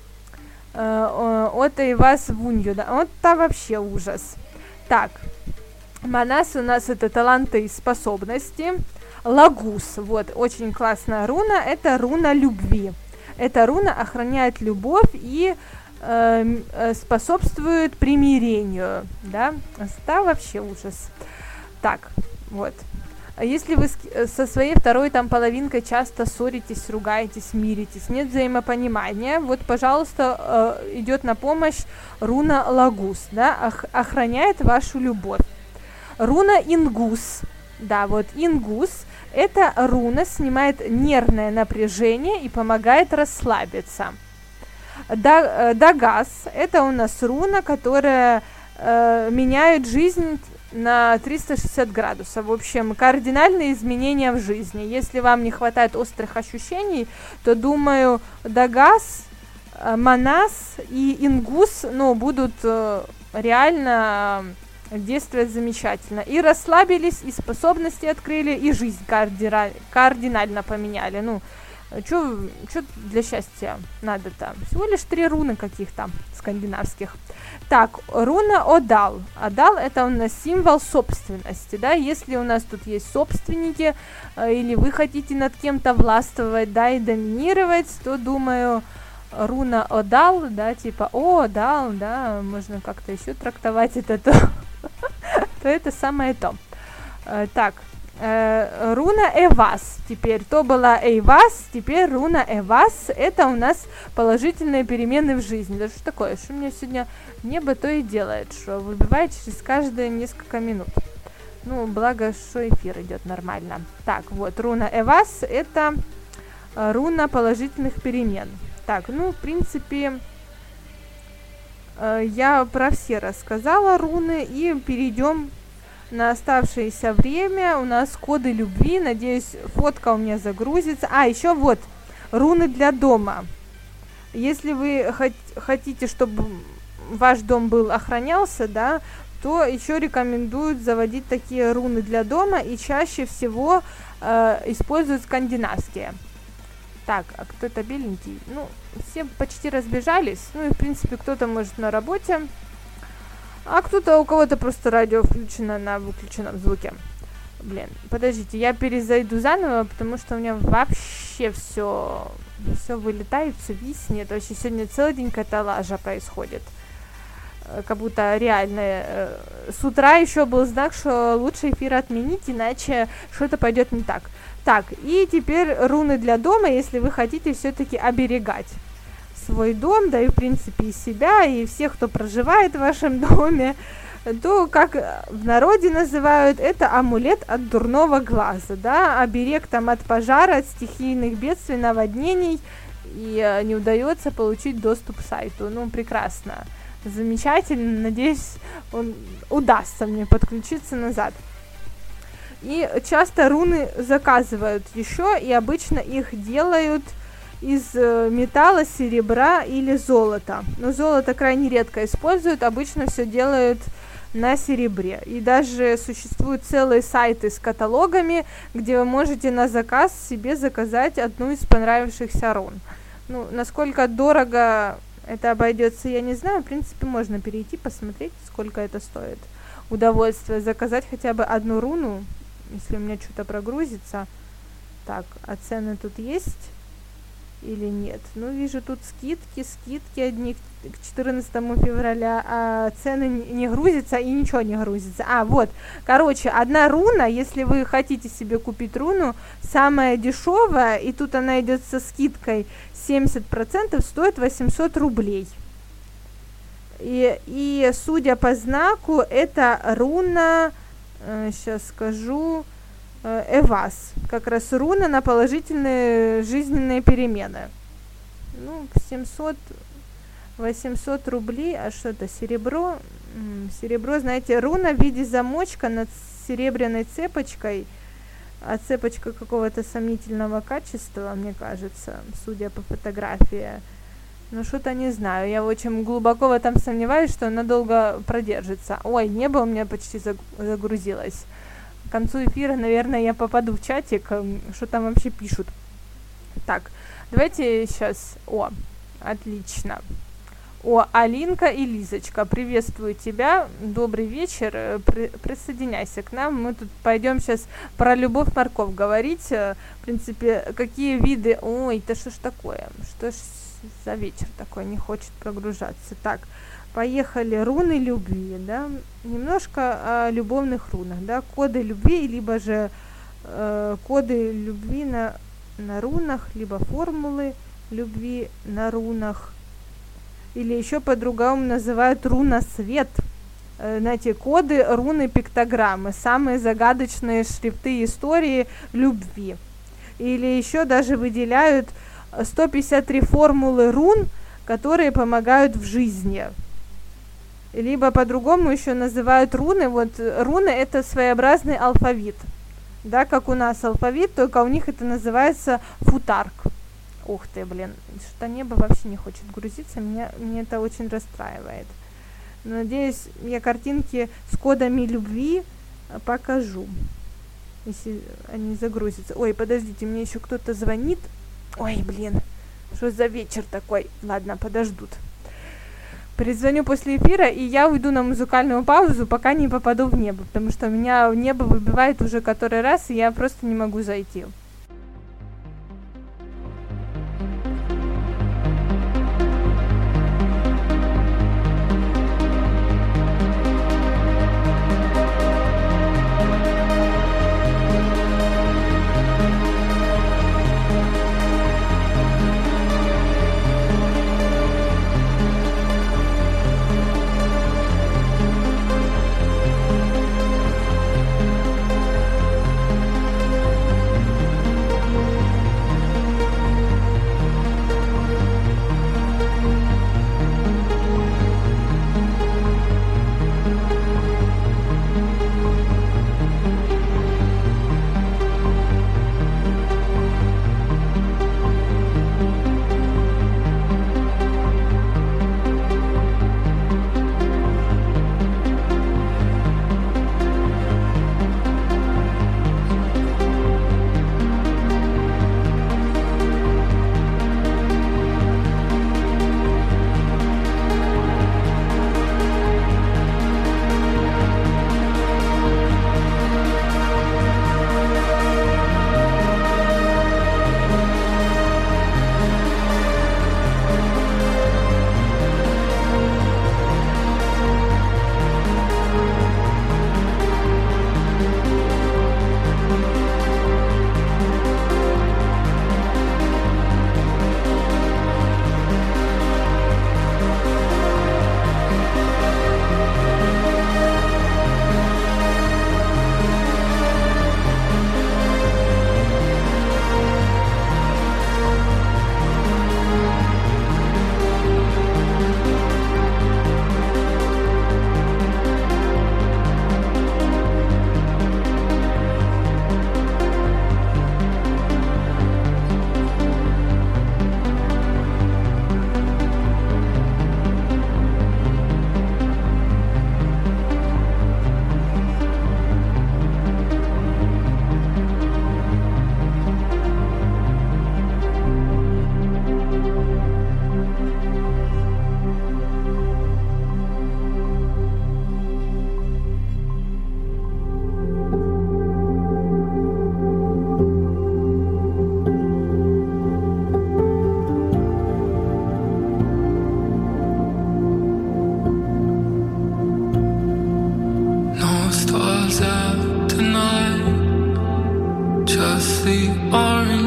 от и вас вунью, да, вот там вообще ужас. Так, Манас у нас это таланты и способности. Лагус, вот, очень классная руна, это руна любви. Эта руна охраняет любовь и способствует примирению, да, вообще ужас. Так, вот. Если вы со своей второй там половинкой часто ссоритесь, ругаетесь, миритесь, нет взаимопонимания, вот, пожалуйста, идет на помощь руна Лагус, да, охраняет вашу любовь. Руна Ингус, да, вот Ингус, эта руна снимает нервное напряжение и помогает расслабиться. Дагас это у нас руна, которая меняет жизнь на 360 градусов. В общем, кардинальные изменения в жизни. Если вам не хватает острых ощущений, то, думаю, Дагас, Манас и Ингус, будут реально действовать замечательно. И расслабились, и способности открыли, и жизнь кардинально поменяли. Что для счастья надо-то? Всего лишь 3 руны каких-то скандинавских. Так, руна Одал. Одал это у нас символ собственности, да, если у нас тут есть собственники, или вы хотите над кем-то властвовать, да, и доминировать, то, думаю, руна Одал, да, типа Одал, да, можно как-то еще трактовать это, то это самое то. Так, руна Эвас, теперь то была Эйвас, теперь руна Эвас, это у нас положительные перемены в жизни. Да что такое, что мне сегодня небо то и делает, что выбивает через каждые несколько минут. Благо, что эфир идет нормально. Так, вот, руна Эвас, это руна положительных перемен. Так, в принципе, я про все рассказала руны, и перейдем на оставшееся время. У нас коды любви, надеюсь, фотка у меня загрузится. Еще вот, руны для дома. Если вы хотите, чтобы ваш дом охранялся, да, то еще рекомендуют заводить такие руны для дома, и чаще всего используют скандинавские. Так, а кто это беленький? Все почти разбежались. И, в принципе, кто-то, может, на работе. А кто-то, у кого-то просто радио включено на выключенном звуке. Блин, подождите, я перезайду заново, потому что у меня вообще все вылетает, все виснет. Вообще сегодня целый день какая-то лажа происходит. Как будто реально. С утра еще был знак, что лучше эфир отменить, иначе что-то пойдет не так. Так, и теперь руны для дома, если вы хотите все-таки оберегать свой дом, да и в принципе и себя, и всех, кто проживает в вашем доме, то, как в народе называют, это амулет от дурного глаза, да, оберег там от пожара, от стихийных бедствий, наводнений, и не удается получить доступ к сайту. Ну, прекрасно, замечательно, надеюсь, он удастся мне подключиться назад. И часто руны заказывают еще, и обычно их делают из металла, серебра или золота. Но золото крайне редко используют, обычно все делают на серебре. И даже существуют целые сайты с каталогами, где вы можете на заказ себе заказать одну из понравившихся рун. Ну, насколько дорого это обойдется, я не знаю. В принципе, можно перейти, посмотреть, сколько это стоит. Удовольствие заказать хотя бы одну руну, если у меня что-то прогрузится. Так, а цены тут есть или нет? Ну, вижу тут скидки одни к 14 февраля, а цены не грузятся и ничего не грузится. А, вот, короче, одна руна, если вы хотите себе купить руну, самая дешевая, и тут она идет со скидкой 70%, стоит 800 рублей. И судя по знаку, это руна, сейчас скажу, Эвас, как раз руна на положительные жизненные перемены. Ну, 800 рублей, а что это, серебро? Серебро, знаете, руна в виде замочка над серебряной цепочкой, а цепочка какого-то сомнительного качества, мне кажется, судя по фотографии. Ну, что-то не знаю, я очень глубоко в этом сомневаюсь, что она долго продержится. Ой, небо у меня почти загрузилось. К концу эфира, наверное, я попаду в чатик, что там вообще пишут. Так, давайте сейчас... О, отлично. О, Алинка и Лизочка, приветствую тебя, добрый вечер, присоединяйся к нам. Мы тут пойдем сейчас про любовь-морковь говорить. В принципе, какие виды... Ой, да что ж такое? Что ж за вечер такой, не хочет прогружаться. Так, поехали. Руны любви, да, немножко о любовных рунах, да, коды любви, либо же коды любви на рунах, либо формулы любви на рунах, или еще по-другому называют руносвет. Знаете, коды, руны, пиктограммы, самые загадочные шрифты истории любви. Или еще даже выделяют 153 формулы рун, которые помогают в жизни. Либо по-другому еще называют руны. Вот руны — это своеобразный алфавит. Да, как у нас алфавит, только у них это называется футарк. Ух ты, блин, что-то небо вообще не хочет грузиться, мне это очень расстраивает. Но, надеюсь, я картинки с кодами любви покажу, если они загрузятся. Ой, подождите, мне еще кто-то звонит. Ой, блин, что за вечер такой? Ладно, подождут. Перезвоню после эфира, и я уйду на музыкальную паузу, пока не попаду в небо, потому что меня в небо выбивает уже который раз, и я просто не могу зайти.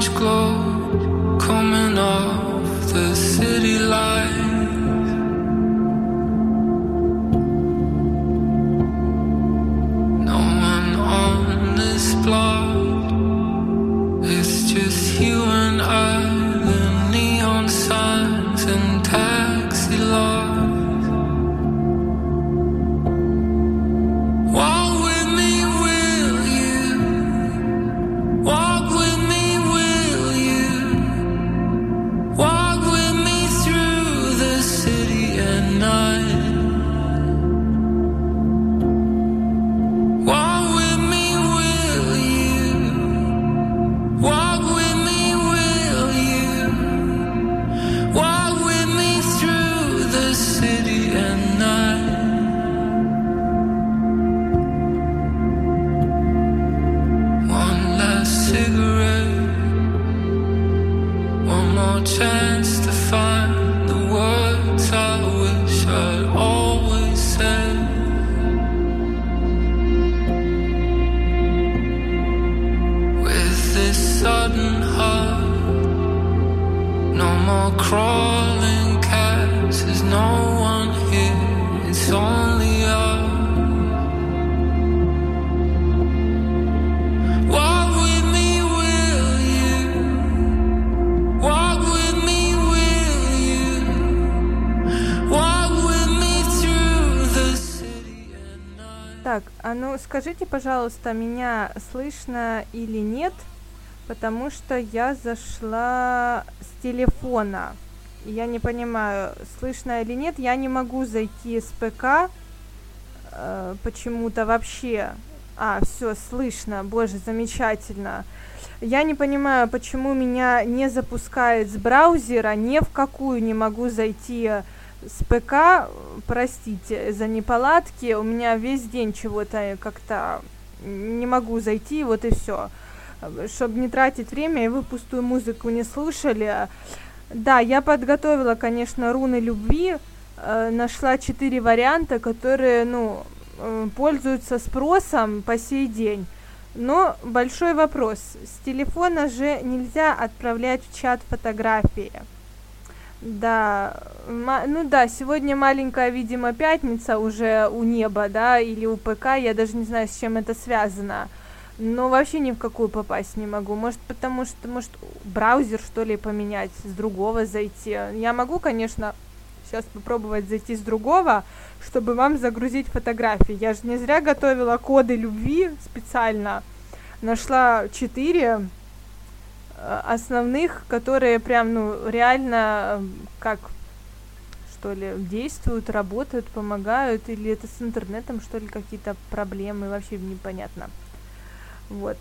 glow coming off the city lights. No one on this block, it's just you and I, the neon signs and taxi laws. Walk with me, will you? Walk with me, will you? Walk with me through the city at night. Walk with me, will you? Walk with me, will you? Walk with me through the city at night. One last cigarette, one more chance to find the words I wish I'd always said. With this sudden heart, no more crawling cats, there's no one here, it's only us. Walk with me, will you? Walk with me, will you? Walk with me through the city at night. Так, а ну скажите, пожалуйста, меня слышно или нет, потому что я зашла с телефона. И я не понимаю, слышно или нет, я не могу зайти с ПК почему-то вообще. А, все, слышно, боже, замечательно. Я не понимаю, почему меня не запускает с браузера, ни в какую не могу зайти с ПК, простите за неполадки, у меня весь день чего-то как-то не могу зайти, вот и все. Чтобы не тратить время, и вы пустую музыку не слушали. Да, я подготовила, конечно, руны любви, нашла 4 варианта, которые, пользуются спросом по сей день. Но большой вопрос, с телефона же нельзя отправлять в чат фотографии. Да, сегодня маленькая, видимо, пятница уже у неба, да, или у ПК, я даже не знаю, с чем это связано. Но вообще ни в какую попасть не могу. Может, потому что, браузер, что ли, поменять, с другого зайти. Я могу, конечно, сейчас попробовать зайти с другого, чтобы вам загрузить фотографии. Я же не зря готовила коды любви специально. Нашла 4 основных, которые прям, реально, что ли, действуют, работают, помогают. Или это с интернетом, что ли, какие-то проблемы, вообще непонятно. Вот.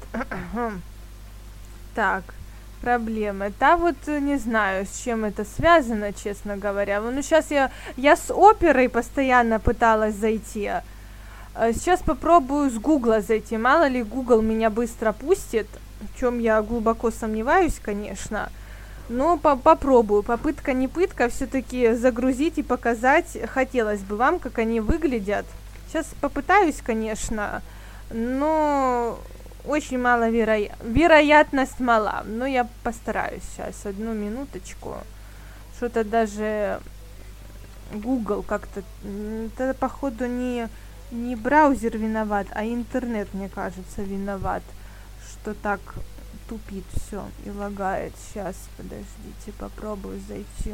Так, проблемы. Да, вот не знаю, с чем это связано, честно говоря. Сейчас я с оперой постоянно пыталась зайти. Сейчас попробую с Гугла зайти. Мало ли Google меня быстро пустит, в чем я глубоко сомневаюсь, конечно. Но попробую. Попытка не пытка, все-таки загрузить и показать. Хотелось бы вам, как они выглядят. Сейчас попытаюсь, конечно, но очень мало вероятность мала. Но я постараюсь сейчас. Одну минуточку. Что-то даже Google как-то... Это, походу, не браузер виноват, а интернет, мне кажется, виноват. Что так тупит все и лагает. Сейчас, подождите, попробую зайти.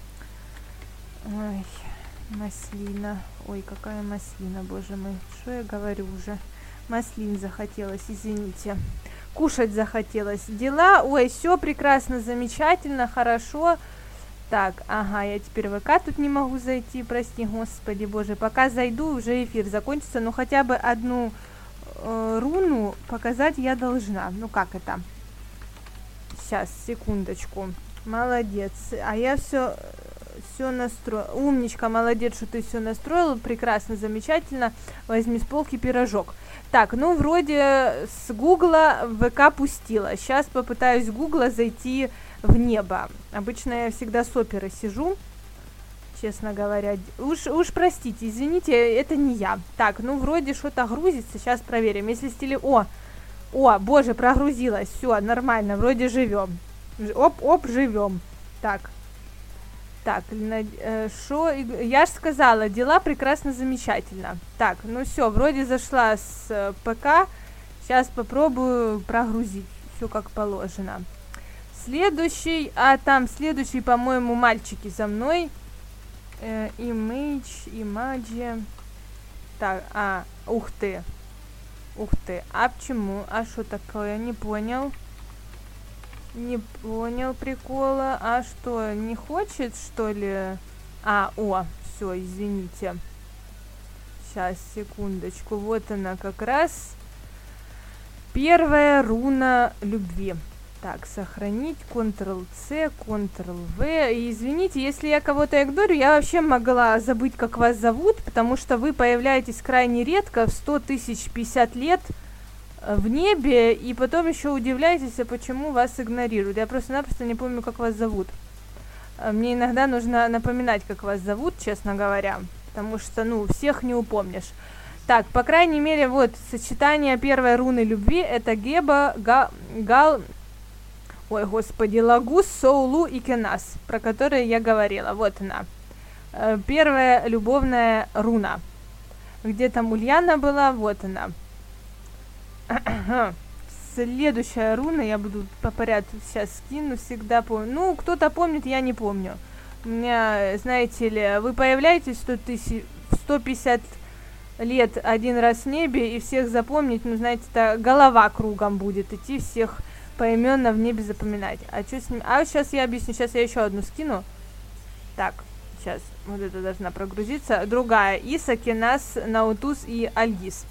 Ой, маслина. Ой, какая маслина, боже мой. Что я говорю уже? Маслин захотелось, извините. Кушать захотелось. Дела, ой, все прекрасно, замечательно, хорошо. Так, ага, я теперь в ВК тут не могу зайти, прости, господи, боже. Пока зайду, уже эфир закончится, но хотя бы одну руну показать я должна. Ну как это? Сейчас, секундочку. Молодец. А я все настроила. Умничка, молодец, что ты все настроила. Прекрасно, замечательно. Возьми с полки пирожок. Так, вроде с Гугла ВК пустила. Сейчас попытаюсь с Гугла зайти в небо. Обычно я всегда с оперы сижу. Честно говоря. Уж простите, извините, это не я. Так, вроде что-то грузится. Сейчас проверим. Если О, боже, прогрузилась. Все, нормально, вроде живем. Оп, живем. Так, я же сказала, дела прекрасно, замечательно. Так, ну все, вроде зашла с ПК. Сейчас попробую прогрузить все как положено. Следующий, по-моему, мальчики за мной. Имаджи. Так, ух ты. А почему? А что такое? Не понял прикола. А что, не хочет, что ли? Все, извините. Сейчас, секундочку. Вот она как раз. Первая руна любви. Так, сохранить, Ctrl-C, Ctrl-V. И извините, если я кого-то игнорю, я вообще могла забыть, как вас зовут, потому что вы появляетесь крайне редко, в 100 050 лет в небе, и потом еще удивляетесь, почему вас игнорируют. Я просто-напросто не помню, как вас зовут. Мне иногда нужно напоминать, как вас зовут, честно говоря, потому что, всех не упомнишь. Так, по крайней мере, вот, сочетание первой руны любви, это Геба, Лагус, Соулу и Кенас, про которые я говорила. Вот она. Первая любовная руна. Где там Ульяна была? Вот она. Следующая руна, я буду по порядку сейчас скину, всегда помню. Кто-то помнит, я не помню. У меня, знаете ли, вы появляетесь 150 лет один раз в небе, и всех запомнить, знаете, это голова кругом будет идти, всех поименно в небе запоминать. А что с ним? Сейчас я объясню. Сейчас я еще одну скину. Так, сейчас. Вот это должна прогрузиться. Другая. Иса, Кенас, Наутус и Альгиз.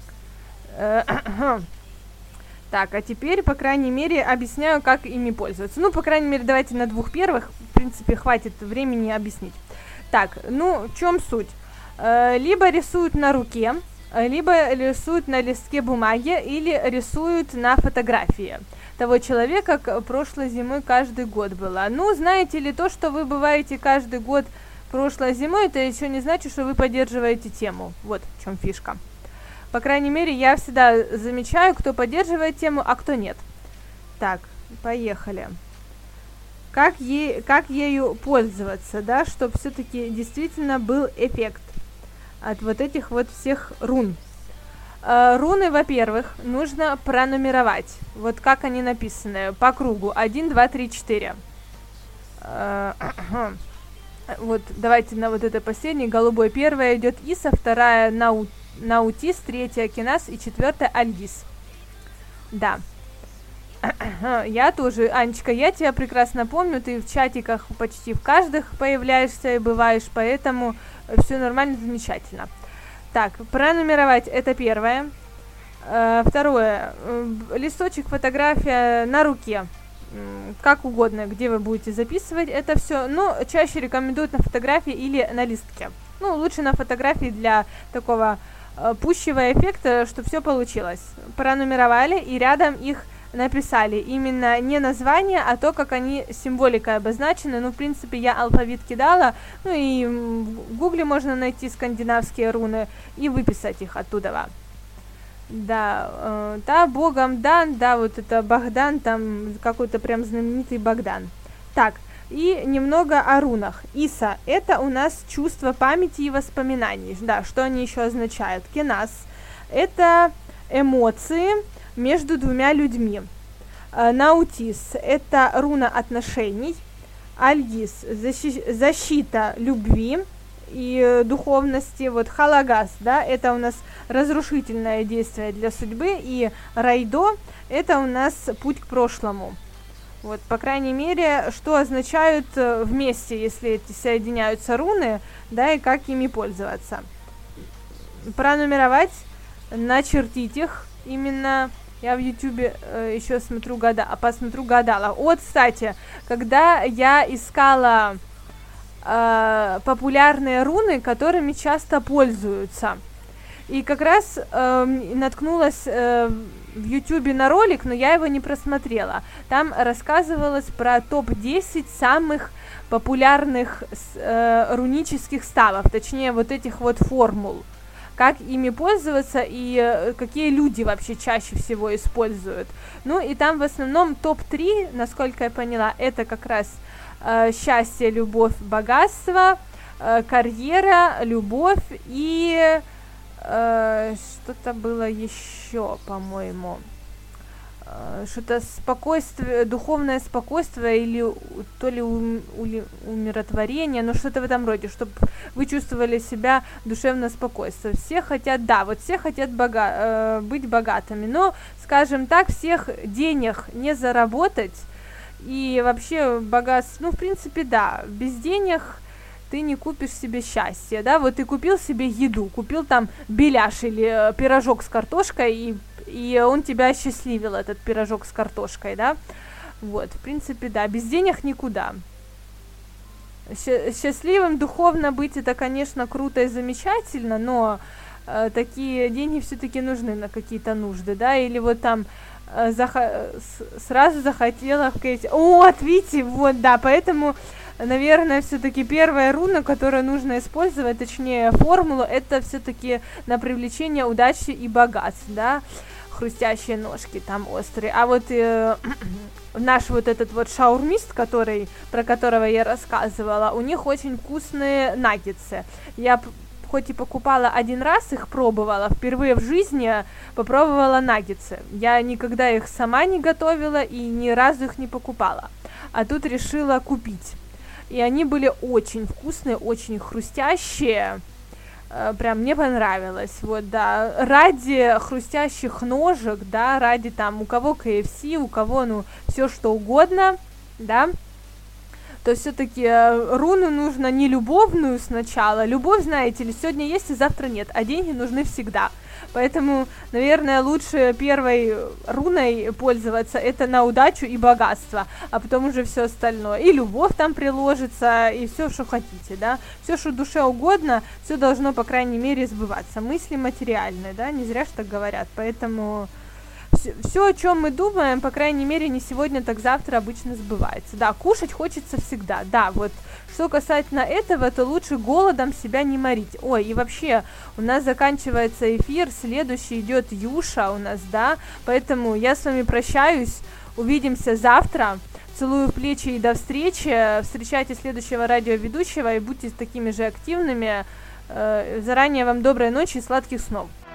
Так, а теперь, по крайней мере, объясняю, как ими пользоваться. По крайней мере, давайте на двух первых. В принципе, хватит времени объяснить. Так, в чем суть? Либо рисуют на руке, либо рисуют на листке бумаги, или рисуют на фотографии того человека, прошлой зимой каждый год было. Знаете ли, то, что вы бываете каждый год прошлой зимой, это еще не значит, что вы поддерживаете тему. Вот в чем фишка. По крайней мере, я всегда замечаю, кто поддерживает тему, а кто нет. Так, поехали. Как ею пользоваться, да, чтобы все-таки действительно был эффект от вот этих вот всех рун. Руны, во-первых, нужно пронумеровать. Вот как они написаны. По кругу. 1, 2, 3, 4. Вот, давайте на вот это последнее. Голубой. Первая идет Иса, вторая Наутис, третья Кенас и четвертая Альгиз. Да. Я тоже, Анечка, я тебя прекрасно помню. Ты в чатиках почти в каждых появляешься и бываешь, поэтому все нормально, замечательно. Так, пронумеровать это первое. Второе. Листочек, фотография на руке. Как угодно, где вы будете записывать это все. Чаще рекомендуют на фотографии или на листке. Лучше на фотографии для такого пущего эффекта, чтобы все получилось. Пронумеровали и рядом их написали. Именно не название, а то, как они символикой обозначены. В принципе, я алфавит кидала. И в гугле можно найти скандинавские руны и выписать их оттуда. Да, богом дан, да, вот это Богдан, там какой-то прям знаменитый Богдан. Так, и немного о рунах. Иса, это у нас чувство памяти и воспоминаний. Да, что они еще означают? Кенас, это эмоции между двумя людьми. Наутис, это руна отношений. Альгиз, защита любви и духовности. Вот Халагас, да, это у нас разрушительное действие для судьбы. И Райдо, это у нас путь к прошлому. Вот, по крайней мере, что означают вместе, если эти соединяются руны, да, и как ими пользоваться. Пронумеровать, начертить их именно. Я в Ютубе еще посмотрю гадала. Вот, кстати, когда я искала популярные руны, которыми часто пользуются, и как раз наткнулась в Ютубе на ролик, но я его не просмотрела. Там рассказывалось про топ-10 самых популярных рунических ставов, точнее вот этих вот формул. как ими пользоваться и какие люди вообще чаще всего используют. Ну и там в основном топ-3, насколько я поняла, это как раз счастье, любовь, богатство, карьера, любовь и что-то было еще, по-моему. Что-то спокойствие, духовное спокойствие или то ли умиротворение, но что-то в этом роде, чтобы вы чувствовали себя душевно спокойствие. Все хотят, да, вот все хотят быть богатыми, но, скажем так, всех денег не заработать и вообще богатство, ну, в принципе, да, без денег ты не купишь себе счастье, да, вот ты купил себе еду, купил там беляш или пирожок с картошкой, и он тебя осчастливил, этот пирожок с картошкой, да, вот, в принципе, да, без денег никуда. Счастливым духовно быть, это, конечно, круто и замечательно, но такие деньги все-таки нужны на какие-то нужды, да, или вот там сразу захотела сказать, вот, видите, вот, да, поэтому, наверное, все-таки первая руна, которую нужно использовать, точнее, формулу, это все-таки на привлечение удачи и богатств, да, хрустящие ножки там острые, а вот наш вот этот вот шаурмист, про которого я рассказывала, у них очень вкусные наггетсы. Я хоть и покупала один раз, их пробовала, впервые в жизни попробовала наггетсы. Я никогда их сама не готовила и ни разу их не покупала, а тут решила купить. И они были очень вкусные, очень хрустящие, прям мне понравилось, вот, да, ради хрустящих ножек, да, ради там, у кого KFC, у кого, ну, все что угодно, да, то все-таки руну нужно не любовную сначала, любовь, знаете ли, сегодня есть и завтра нет, а деньги нужны всегда, поэтому, наверное, лучше первой руной пользоваться, это на удачу и богатство, а потом уже все остальное, и любовь там приложится, и все, что хотите, да, все, что душе угодно, все должно, по крайней мере, сбываться, мысли материальные, да, не зря ж так говорят, поэтому все, о чем мы думаем, по крайней мере, не сегодня, так завтра обычно сбывается. Да, кушать хочется всегда. Да, вот что касательно этого, то лучше голодом себя не морить. Ой, и вообще, у нас заканчивается эфир, следующий идет Юша у нас, да, поэтому я с вами прощаюсь, увидимся завтра. Целую в плечи и до встречи. Встречайте следующего радиоведущего и будьте такими же активными. Заранее вам доброй ночи и сладких снов.